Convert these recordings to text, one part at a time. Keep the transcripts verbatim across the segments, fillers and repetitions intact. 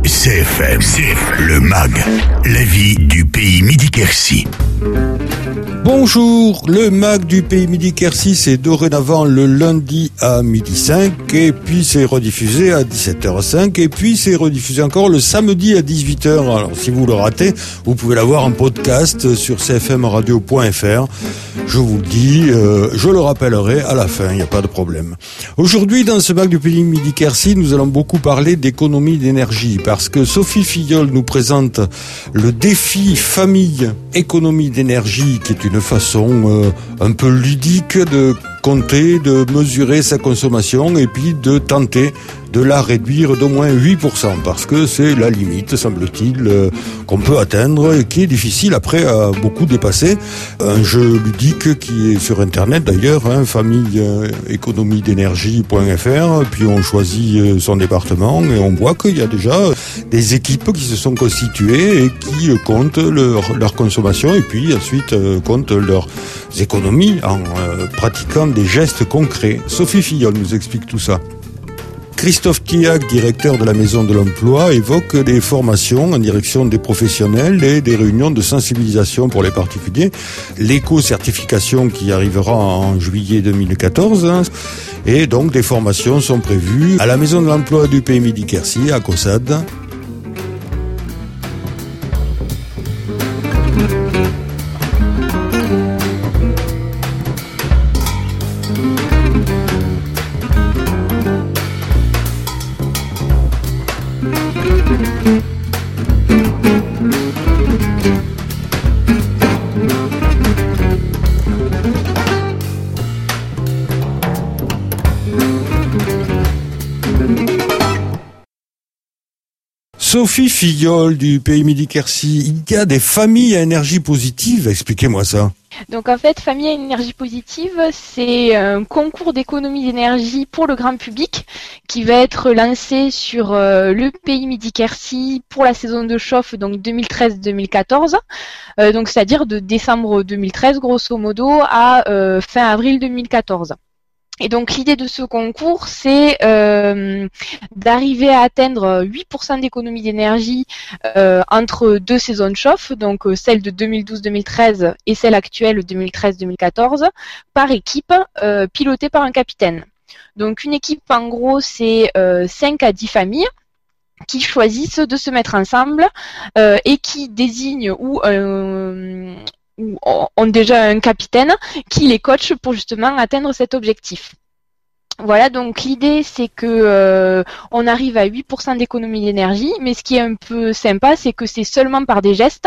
C F M, C F M, le M A G, la vie du pays Midi-Quercy. Bonjour, le M A G du pays Midi-Quercy, c'est dorénavant le lundi à midi cinq, et puis c'est rediffusé à dix-sept heures cinq, et puis c'est rediffusé encore le samedi à dix-huit heures. Alors si vous le ratez, vous pouvez l'avoir en podcast sur c f m radio point f r. Je vous le dis, euh, je le rappellerai à la fin, il n'y a pas de problème. Aujourd'hui, dans ce M A G du pays Midi-Quercy, nous allons beaucoup parler d'économie d'énergie, parce que Sophie Filleul nous présente le défi famille économie d'énergie, qui est une façon euh, un peu ludique de compter, de mesurer sa consommation et puis de tenter de la réduire d'au moins huit pour cent, parce que c'est la limite, semble-t-il, euh, qu'on peut atteindre et qui est difficile après à beaucoup dépasser. Un jeu ludique qui est sur Internet d'ailleurs, hein, famille euh, économie d'énergie point f r, puis on choisit euh, son département et on voit qu'il y a déjà des équipes qui se sont constituées et qui euh, comptent leur, leur consommation et puis ensuite euh, comptent leurs économies en euh, pratiquant des gestes concrets. Sophie Filleul nous explique tout ça. Christophe Thiac, directeur de la Maison de l'Emploi, évoque des formations en direction des professionnels et des réunions de sensibilisation pour les particuliers. L'éco-certification qui arrivera en juillet deux mille quatorze. Hein, et donc des formations sont prévues à la Maison de l'Emploi du pays Midi-Quercy, à Caussade. Sophie Filleul du pays Midi-Quercy, il y a des familles à énergie positive, expliquez-moi ça. Donc en fait, Famille à énergie positive, c'est un concours d'économie d'énergie pour le grand public qui va être lancé sur euh, le pays Midi-Quercy pour la saison de chauffe, donc deux mille treize deux mille quatorze, euh, donc c'est-à-dire de décembre deux mille treize grosso modo à euh, fin avril deux mille quatorze. Et donc l'idée de ce concours, c'est euh, d'arriver à atteindre huit pour cent d'économie d'énergie euh, entre deux saisons de chauffe, donc euh, celle de deux mille douze deux mille treize et celle actuelle deux mille treize deux mille quatorze, par équipe, euh, pilotée par un capitaine. Donc une équipe, en gros, c'est euh, cinq à dix familles qui choisissent de se mettre ensemble euh, et qui désignent ou euh, ou ont déjà un capitaine qui les coach pour justement atteindre cet objectif. Voilà, donc l'idée c'est que euh, on arrive à huit pour cent d'économie d'énergie, mais ce qui est un peu sympa, c'est que c'est seulement par des gestes,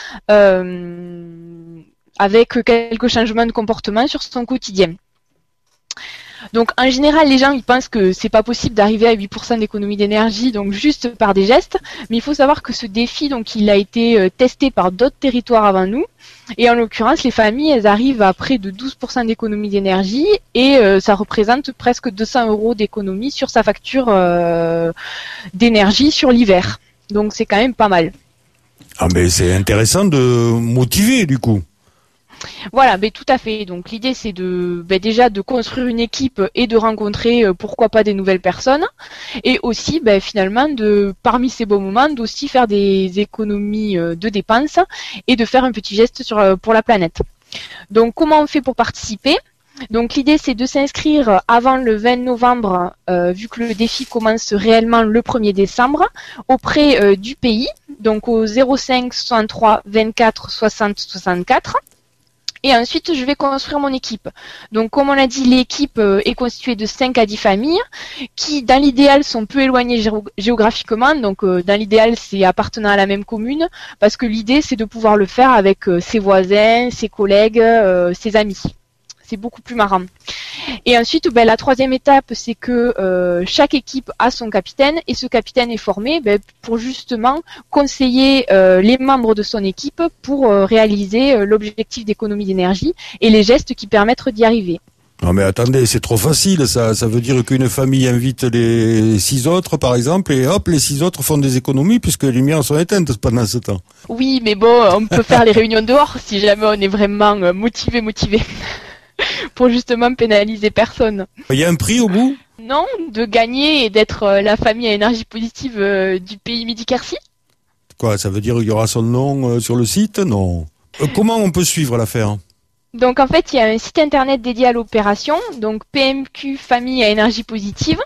euh, avec quelques changements de comportement sur son quotidien. Donc en général, les gens ils pensent que c'est pas possible d'arriver à huit pour cent d'économie d'énergie donc juste par des gestes, mais il faut savoir que ce défi donc il a été euh, testé par d'autres territoires avant nous, et en l'occurrence les familles elles arrivent à près de douze pour cent d'économie d'énergie et euh, ça représente presque deux cents euros d'économie sur sa facture euh, d'énergie sur l'hiver. Donc c'est quand même pas mal. Ah mais c'est intéressant de motiver du coup. Voilà, ben tout à fait. Donc l'idée c'est de ben déjà de construire une équipe et de rencontrer euh, pourquoi pas des nouvelles personnes, et aussi ben finalement de parmi ces bons moments d'aussi faire des économies euh, de dépenses et de faire un petit geste sur euh, pour la planète. Donc comment on fait pour participer ? Donc l'idée c'est de s'inscrire avant le vingt novembre, euh, vu que le défi commence réellement le premier décembre, auprès euh, du pays, donc au zéro cinq soixante-trois vingt-quatre soixante soixante-quatre. Et ensuite, je vais construire mon équipe. Donc, comme on l'a dit, l'équipe est constituée de cinq à dix familles qui, dans l'idéal, sont peu éloignées géographiquement. Donc, dans l'idéal, c'est appartenant à la même commune, parce que l'idée, c'est de pouvoir le faire avec ses voisins, ses collègues, ses amis. C'est beaucoup plus marrant. Et ensuite, ben, la troisième étape, c'est que euh, chaque équipe a son capitaine, et ce capitaine est formé ben, pour justement conseiller euh, les membres de son équipe pour euh, réaliser euh, l'objectif d'économie d'énergie et les gestes qui permettent d'y arriver. Non mais attendez, c'est trop facile, ça, ça veut dire qu'une famille invite les six autres par exemple, et hop, les six autres font des économies puisque les lumières sont éteintes pendant ce temps. Oui, mais bon, on peut faire les réunions dehors si jamais on est vraiment motivé, motivé. Pour justement pénaliser personne. Il y a un prix au bout ? non, de gagner et d'être euh, la famille à énergie positive euh, du pays Midi-Quercy. Quoi, ça veut dire qu'il y aura son nom euh, sur le site? Non. Euh, comment on peut suivre l'affaire? Donc en fait, il y a un site internet dédié à l'opération, donc P M Q Famille à énergie positive,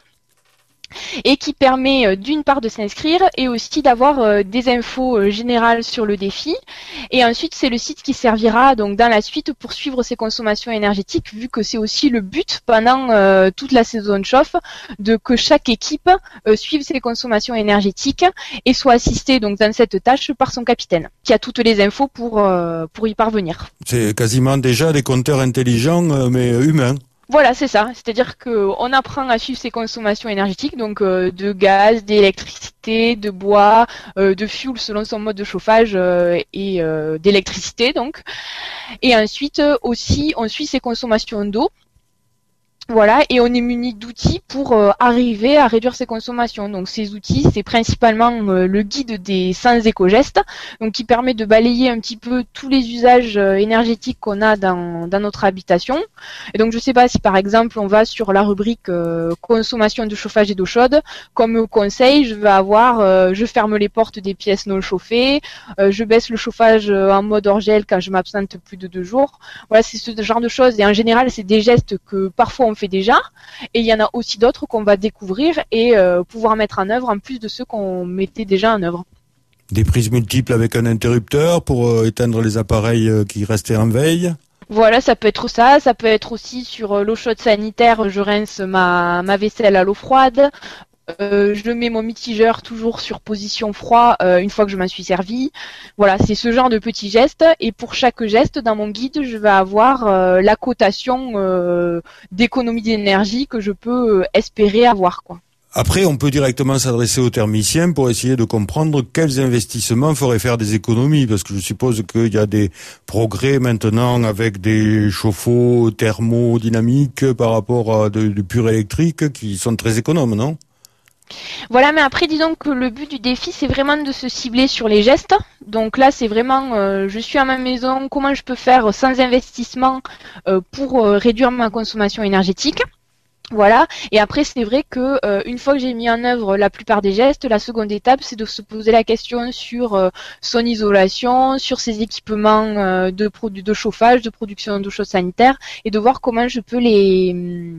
et qui permet euh, d'une part de s'inscrire et aussi d'avoir euh, des infos euh, générales sur le défi. Et ensuite, c'est le site qui servira donc dans la suite pour suivre ses consommations énergétiques, vu que c'est aussi le but pendant euh, toute la saison de chauffe, de que chaque équipe euh, suive ses consommations énergétiques et soit assistée donc dans cette tâche par son capitaine, qui a toutes les infos pour euh, pour y parvenir. C'est quasiment déjà des compteurs intelligents, euh, mais humains. Voilà, c'est ça. C'est-à-dire qu'on apprend à suivre ses consommations énergétiques, donc euh, de gaz, d'électricité, de bois, euh, de fuel selon son mode de chauffage euh, et euh, d'électricité donc. Et ensuite euh, aussi, on suit ses consommations d'eau. Voilà, et on est muni d'outils pour euh, arriver à réduire ses consommations. Donc ces outils, c'est principalement euh, le guide des cent éco-gestes, donc qui permet de balayer un petit peu tous les usages euh, énergétiques qu'on a dans, dans notre habitation. Et donc je sais pas si par exemple on va sur la rubrique euh, consommation de chauffage et d'eau chaude, comme conseil, je vais avoir euh, je ferme les portes des pièces non chauffées, euh, je baisse le chauffage euh, en mode hors gel quand je m'absente plus de deux jours. Voilà, c'est ce genre de choses. Et en général, c'est des gestes que parfois on fait déjà, et il y en a aussi d'autres qu'on va découvrir et euh, pouvoir mettre en œuvre en plus de ceux qu'on mettait déjà en œuvre. Des prises multiples avec un interrupteur pour euh, éteindre les appareils euh, qui restaient en veille. Voilà, ça peut être ça, ça peut être aussi sur euh, l'eau chaude sanitaire, je rince ma, ma vaisselle à l'eau froide. Euh, je mets mon mitigeur toujours sur position froid euh, une fois que je m'en suis servi. Voilà, c'est ce genre de petits gestes. Et pour chaque geste, dans mon guide, je vais avoir euh, la cotation euh, d'économie d'énergie que je peux euh, espérer avoir, quoi. Après, on peut directement s'adresser aux thermiciens pour essayer de comprendre quels investissements feraient faire des économies, parce que je suppose qu'il y a des progrès maintenant avec des chauffe-eau thermodynamiques par rapport à de, du pur électrique qui sont très économes, non ? Voilà, mais après, disons que le but du défi, c'est vraiment de se cibler sur les gestes. Donc là, c'est vraiment, euh, je suis à ma maison, comment je peux faire sans investissement euh, pour euh, réduire ma consommation énergétique. Voilà. Et après, c'est vrai que euh, une fois que j'ai mis en œuvre la plupart des gestes, la seconde étape, c'est de se poser la question sur euh, son isolation, sur ses équipements euh, de produits de chauffage, de production d'eau chaude sanitaire, et de voir comment je peux les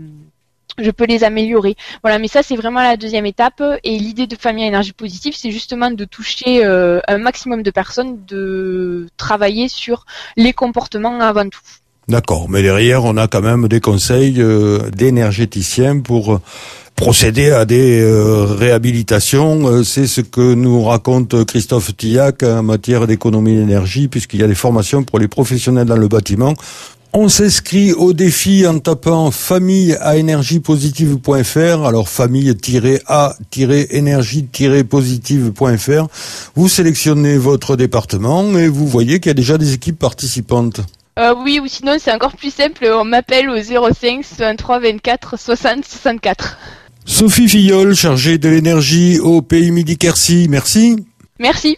je peux les améliorer. Voilà, mais ça c'est vraiment la deuxième étape. Et l'idée de famille à énergie positive, c'est justement de toucher euh, un maximum de personnes, de travailler sur les comportements avant tout. D'accord, mais derrière on a quand même des conseils euh, d'énergéticiens pour procéder à des euh, réhabilitations. Euh, c'est ce que nous raconte Christophe Tillac en matière d'économie d'énergie, puisqu'il y a des formations pour les professionnels dans le bâtiment. On s'inscrit au défi en tapant famille à énergie positive point f r. Alors famille a énergie positive point f r. Vous sélectionnez votre département et vous voyez qu'il y a déjà des équipes participantes. Euh, oui, ou sinon c'est encore plus simple, on m'appelle au zéro cinq soixante-trois vingt-quatre soixante soixante-quatre. Sophie Filleul, chargée de l'énergie au Pays Midi-Quercy, merci. Merci.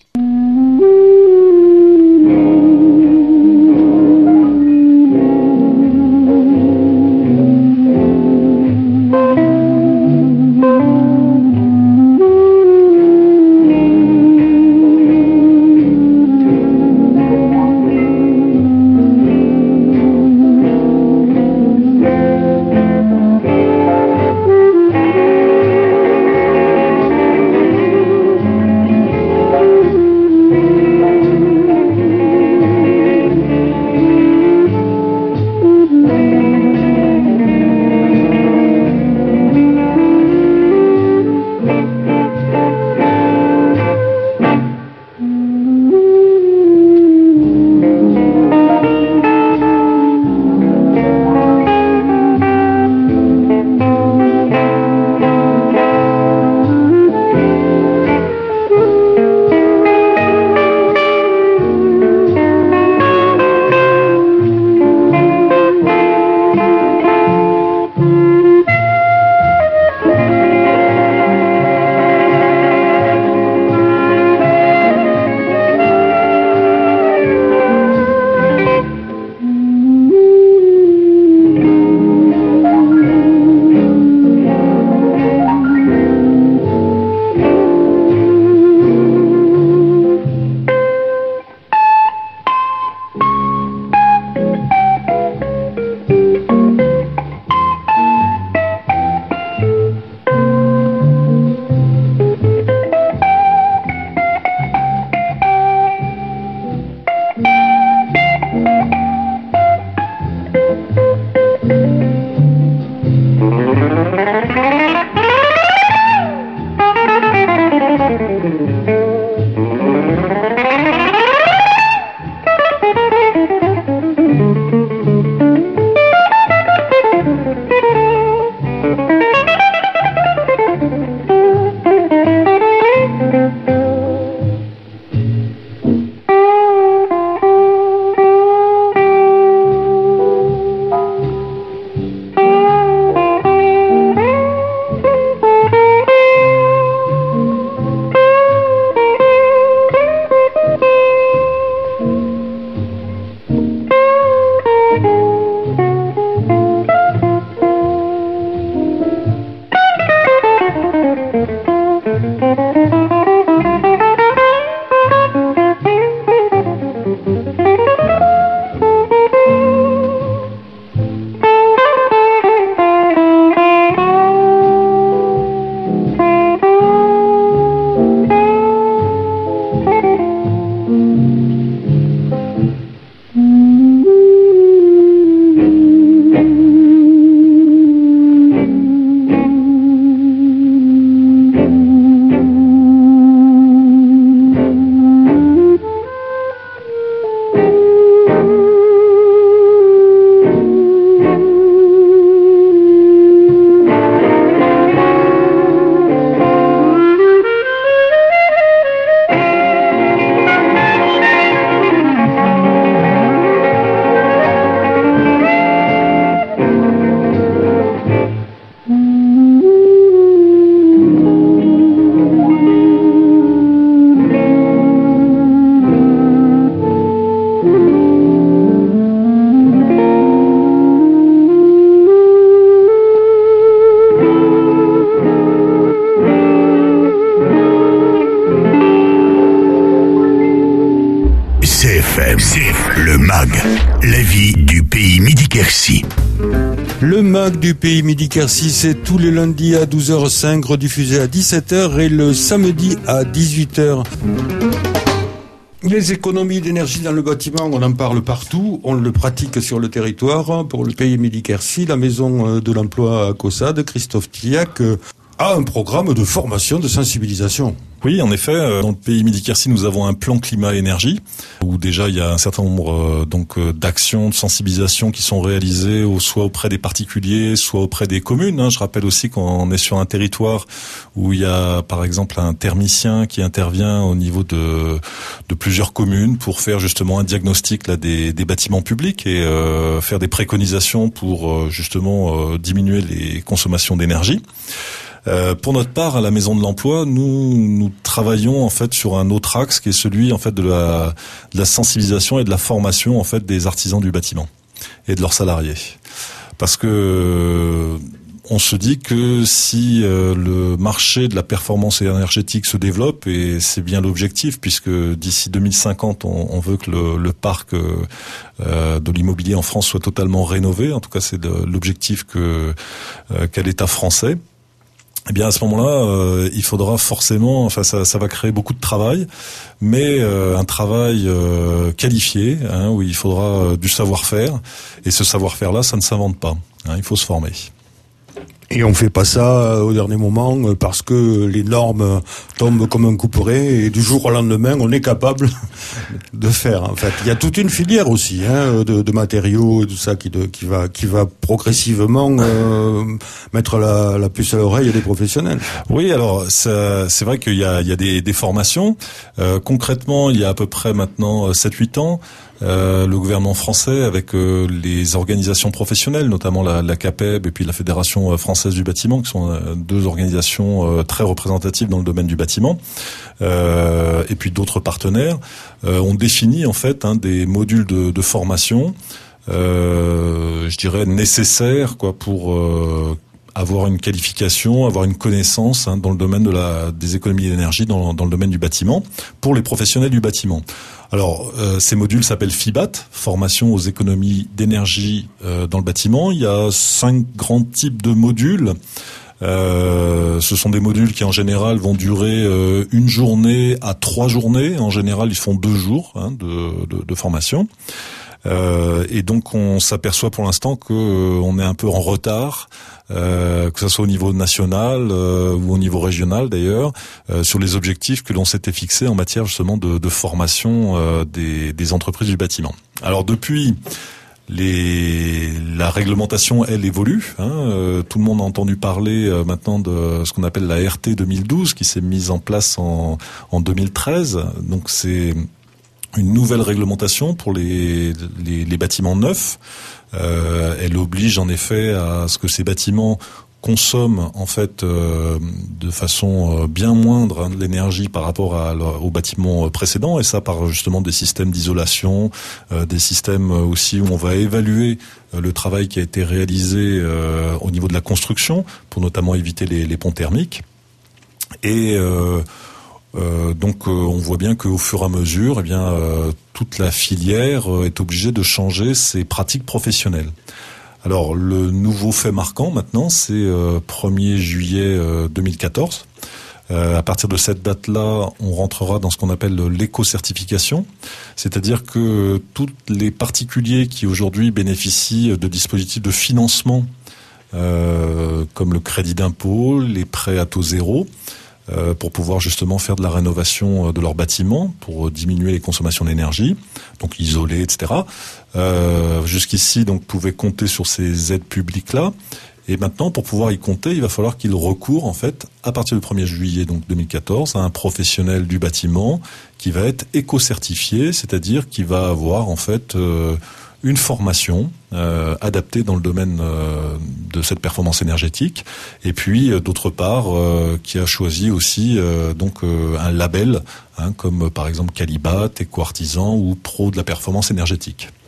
F M, c'est le M A G, la vie du pays Midi-Quercy. Le M A G du pays Midi-Quercy, c'est tous les lundis à douze heures cinq, rediffusé à dix-sept heures et le samedi à dix-huit heures. Les économies d'énergie dans le bâtiment, on en parle partout, on le pratique sur le territoire. Pour le pays Midi-Quercy, la maison de l'emploi à Caussade, Christophe Tillac, a un programme de formation, de sensibilisation. Oui, en effet, dans le pays Midi-Quercy, nous avons un plan climat-énergie où déjà il y a un certain nombre euh, donc euh, d'actions de sensibilisation qui sont réalisées au, soit auprès des particuliers, soit auprès des communes. Hein. Je rappelle aussi qu'on est sur un territoire où il y a par exemple un thermicien qui intervient au niveau de de plusieurs communes pour faire justement un diagnostic là des, des bâtiments publics et euh, faire des préconisations pour euh, justement euh, diminuer les consommations d'énergie. Euh, pour notre part, à la Maison de l'Emploi, nous nous travaillons en fait sur un autre axe qui est celui en fait de la de la sensibilisation et de la formation en fait des artisans du bâtiment et de leurs salariés. Parce que on se dit que si euh, le marché de la performance énergétique se développe, et c'est bien l'objectif, puisque d'ici deux mille cinquante, on, on veut que le, le parc euh, de l'immobilier en France soit totalement rénové. En tout cas, c'est de, l'objectif que euh, qu'a l'État français. Eh bien, à ce moment-là, euh, il faudra forcément, enfin, ça, ça va créer beaucoup de travail, mais euh, un travail euh, qualifié, hein, où il faudra euh, du savoir-faire, et ce savoir-faire-là, ça ne s'invente pas. Hein, il faut se former. Et on fait pas ça au dernier moment parce que les normes tombent comme un couperet et du jour au lendemain on est capable de faire. En fait, il y a toute une filière aussi hein, de, de matériaux et tout ça qui, de, qui va qui va progressivement euh, mettre la, la puce à l'oreille des professionnels. Oui, alors ça, c'est vrai qu'il y a, il y a des, des formations. Euh, concrètement, il y a à peu près maintenant sept huit ans. Euh, le gouvernement français, avec euh, les organisations professionnelles, notamment la, la CAPEB et puis la Fédération française du bâtiment, qui sont euh, deux organisations euh, très représentatives dans le domaine du bâtiment, euh, et puis d'autres partenaires, euh, ont défini en fait hein, des modules de, de formation, euh, je dirais nécessaires quoi pour euh, avoir une qualification, avoir une connaissance hein, dans le domaine de la des économies d'énergie, dans, dans le domaine du bâtiment, pour les professionnels du bâtiment. Alors, euh, ces modules s'appellent FIBAT, formation aux économies d'énergie euh, dans le bâtiment. Il y a cinq grands types de modules. Euh, ce sont des modules qui en général vont durer euh, une journée à trois journées. En général, ils font deux jours hein, de, de, de formation. Euh, et donc on s'aperçoit pour l'instant que euh, on est un peu en retard, euh, que ce soit au niveau national euh, ou au niveau régional d'ailleurs, euh, sur les objectifs que l'on s'était fixés en matière justement de, de formation euh, des, des entreprises du bâtiment. Alors depuis, les, la réglementation elle évolue. Hein, euh, tout le monde a entendu parler euh, maintenant de ce qu'on appelle la R T deux mille douze qui s'est mise en place en, en deux mille treize. Donc c'est une nouvelle réglementation pour les, les, les bâtiments neufs. Euh, elle oblige en effet à ce que ces bâtiments consomment en fait euh, de façon euh, bien moindre hein, de l'énergie par rapport à, aux bâtiments précédents, et ça par justement des systèmes d'isolation, euh, des systèmes aussi où on va évaluer euh, le travail qui a été réalisé euh, au niveau de la construction pour notamment éviter les, les ponts thermiques. Et euh, Euh, donc euh, on voit bien qu'au fur et à mesure, eh bien euh, toute la filière euh, est obligée de changer ses pratiques professionnelles. Alors le nouveau fait marquant maintenant, c'est euh, premier juillet euh, deux mille quatorze. Euh, à partir de cette date-là, on rentrera dans ce qu'on appelle l'éco-certification, c'est-à-dire que tous les particuliers qui aujourd'hui bénéficient de dispositifs de financement euh, comme le crédit d'impôt, les prêts à taux zéro, Euh, pour pouvoir justement faire de la rénovation de leurs bâtiments, pour diminuer les consommations d'énergie, donc isoler, et cetera. Euh, jusqu'ici, donc, pouvaient compter sur ces aides publiques-là. Et maintenant, pour pouvoir y compter, il va falloir qu'ils recourent, en fait, à partir du premier juillet donc deux mille quatorze, à un professionnel du bâtiment qui va être éco-certifié, c'est-à-dire qui va avoir, en fait, euh, une formation euh, adaptée dans le domaine euh, de cette performance énergétique, et puis euh, d'autre part euh, qui a choisi aussi euh, donc euh, un label hein, comme euh, par exemple Calibat, Eco-Artisan ou Pro de la performance énergétique.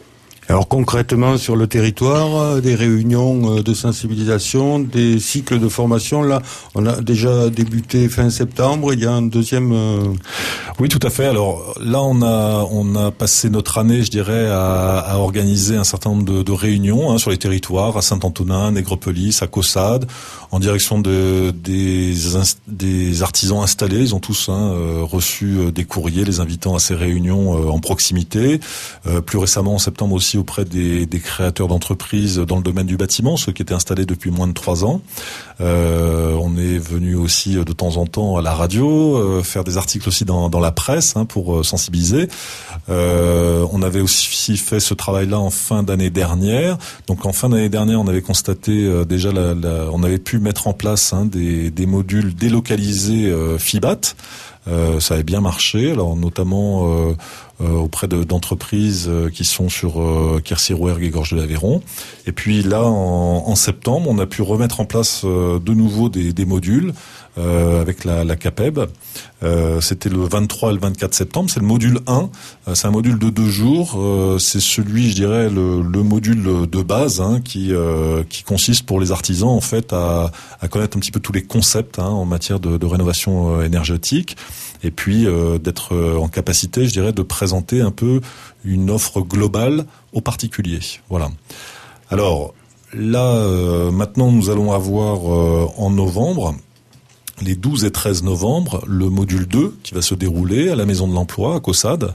Alors concrètement sur le territoire, des réunions de sensibilisation, des cycles de formation, là on a déjà débuté fin septembre, il y a un deuxième... Euh... Oui, tout à fait. Alors là on a on a passé notre année, je dirais, à, à organiser un certain nombre de, de réunions hein, sur les territoires, à Saint-Antonin, Nègrepelisse, à Caussade, en direction de des des artisans installés. Ils ont tous hein, reçu des courriers les invitant à ces réunions en proximité. Euh, plus récemment en septembre aussi auprès des, des créateurs d'entreprises dans le domaine du bâtiment, ceux qui étaient installés depuis moins de trois ans. Euh, on est venu aussi de temps en temps à la radio, euh, faire des articles aussi dans, dans la presse hein, pour euh, sensibiliser. Euh, on avait aussi fait ce travail-là en fin d'année dernière. Donc en fin d'année dernière, on avait constaté euh, déjà, la, la, on avait pu mettre en place hein, des, des modules délocalisés euh, FIBAT. Euh, ça avait bien marché, alors notamment euh, euh, auprès de, d'entreprises euh, qui sont sur euh, Quercy-Rouergue et Gorges de l'Aveyron. Et puis là, en, en septembre, on a pu remettre en place euh, de nouveau des, des modules euh, avec la, la CAPEB. Euh, c'était le vingt-trois et le vingt-quatre septembre. C'est le module un. Euh, c'est un module de deux jours. Euh, c'est celui, je dirais, le, le module de base hein, qui euh, qui consiste pour les artisans en fait à, à connaître un petit peu tous les concepts hein, en matière de, de rénovation euh, énergétique. Et puis euh, d'être en capacité, je dirais, de présenter un peu une offre globale aux particuliers. Voilà. Alors là, euh, maintenant, nous allons avoir euh, en novembre, les douze et treize novembre, le module deux qui va se dérouler à la Maison de l'Emploi, à Caussade,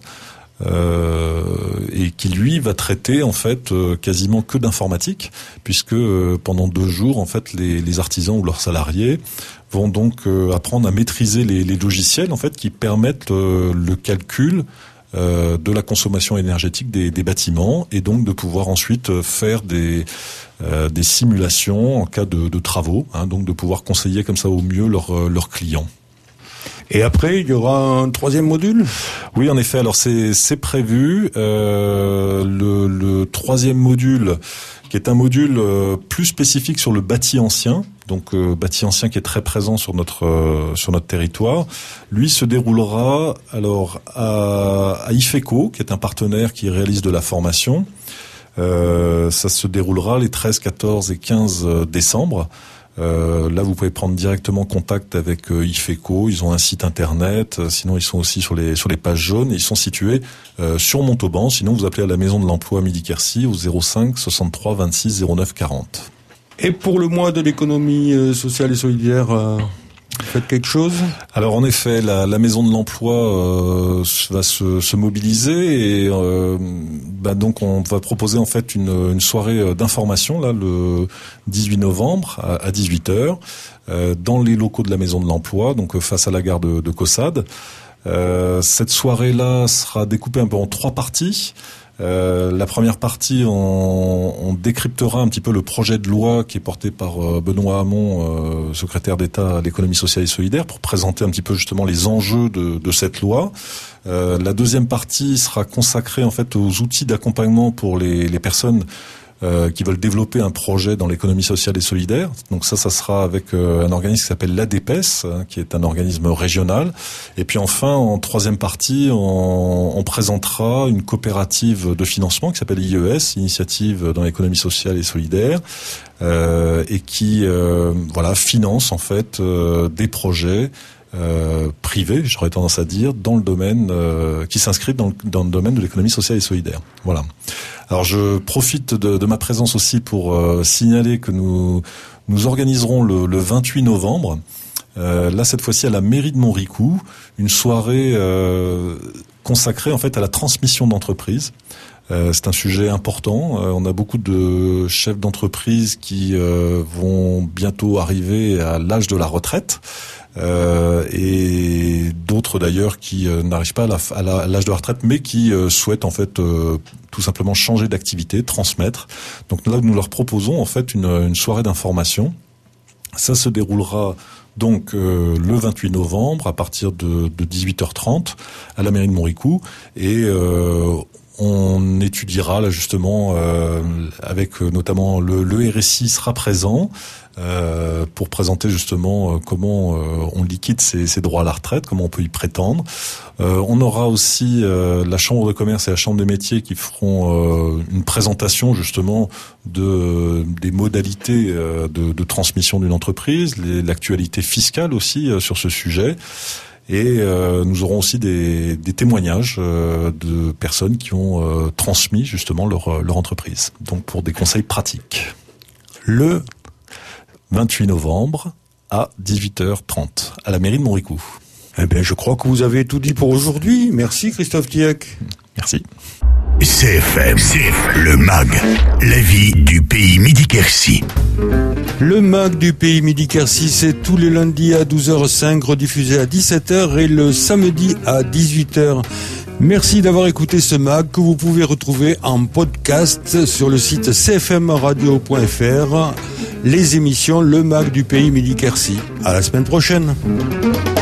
euh, et qui, lui, va traiter, en fait, euh, quasiment que d'informatique, puisque euh, pendant deux jours, en fait, les, les artisans ou leurs salariés vont donc euh, apprendre à maîtriser les, les logiciels en fait qui permettent euh, le calcul euh, de la consommation énergétique des, des bâtiments et donc de pouvoir ensuite faire des euh, des simulations en cas de, de travaux, hein, donc de pouvoir conseiller comme ça au mieux leurs leurs clients. Et après, il y aura un troisième module ? Oui, en effet. Alors c'est c'est prévu. Euh, le, le troisième module, qui est un module euh, plus spécifique sur le bâti ancien, donc euh, bâti ancien qui est très présent sur notre euh, sur notre territoire. Lui se déroulera alors à, à IFECO, qui est un partenaire qui réalise de la formation. Euh, ça se déroulera les treize, quatorze et quinze décembre. Euh, là, vous pouvez prendre directement contact avec euh, IFECO. Ils ont un site internet. Euh, sinon, ils sont aussi sur les sur les pages jaunes. Et ils sont situés euh, sur Montauban. Sinon, vous appelez à la Maison de l'Emploi Midi Quercy au zéro cinq soixante-trois vingt-six zéro neuf quarante. Et pour le mois de l'économie euh, sociale et solidaire, euh, vous faites quelque chose ? Alors en effet, la, la Maison de l'Emploi euh, va se, se mobiliser et euh, bah donc on va proposer en fait une, une soirée d'information là le dix-huit novembre à, à dix-huit heures euh, dans les locaux de la Maison de l'Emploi, donc face à la gare de, de Caussade. Euh, cette soirée-là sera découpée un peu en trois parties. Euh, la première partie, on, on décryptera un petit peu le projet de loi qui est porté par euh, Benoît Hamon, euh, secrétaire d'État à l'économie sociale et solidaire, pour présenter un petit peu justement les enjeux de, de cette loi. Euh, la deuxième partie sera consacrée en fait aux outils d'accompagnement pour les, les personnes Euh, qui veulent développer un projet dans l'économie sociale et solidaire. Donc ça, ça sera avec euh, un organisme qui s'appelle l'A D P E S, hein, qui est un organisme régional. Et puis enfin, en troisième partie, on, on présentera une coopérative de financement qui s'appelle I E S, Initiative dans l'économie sociale et solidaire, euh, et qui euh, voilà finance en fait euh, des projets Euh, privé, j'aurais tendance à dire, dans le domaine euh, qui s'inscrit dans le, dans le domaine de l'économie sociale et solidaire. Voilà. Alors je profite de, de ma présence aussi pour euh, signaler que nous nous organiserons le, le vingt-huit novembre, euh, là cette fois-ci à la mairie de Montricou, une soirée euh, consacrée en fait à la transmission d'entreprise. Euh, c'est un sujet important. Euh, on a beaucoup de chefs d'entreprise qui euh, vont bientôt arriver à l'âge de la retraite. Euh, et d'autres d'ailleurs qui euh, n'arrivent pas à, la, à, la, à l'âge de la retraite, mais qui euh, souhaitent en fait euh, tout simplement changer d'activité, transmettre. Donc là, nous leur proposons en fait une, une soirée d'information. Ça se déroulera donc euh, le vingt-huit novembre à partir de, de dix-huit heures trente à la mairie de Montricou, et euh, on étudiera là justement euh, avec euh, notamment le, le R S I sera présent euh, pour présenter justement euh, comment euh, on liquide ses, ses droits à la retraite, comment on peut y prétendre. Euh, on aura aussi euh, la Chambre de commerce et la Chambre des métiers qui feront euh, une présentation justement de des modalités euh, de, de transmission d'une entreprise, les, l'actualité fiscale aussi euh, sur ce sujet. Et euh, nous aurons aussi des, des témoignages euh, de personnes qui ont euh, transmis justement leur, leur entreprise. Donc pour des conseils pratiques. Le vingt-huit novembre à dix-huit heures trente à la mairie de Montricou. Eh bien, je crois que vous avez tout dit pour aujourd'hui. Merci Christophe Tiec. Merci. C F M, C F M, le M A G, la vie du pays Midi-Quercy. Le M A G du pays Midi-Quercy, c'est tous les lundis à douze heures cinq, rediffusé à dix-sept heures et le samedi à dix-huit heures. Merci d'avoir écouté ce M A G que vous pouvez retrouver en podcast sur le site c f m radio point f r. Les émissions Le M A G du pays Midi-Quercy. À la semaine prochaine.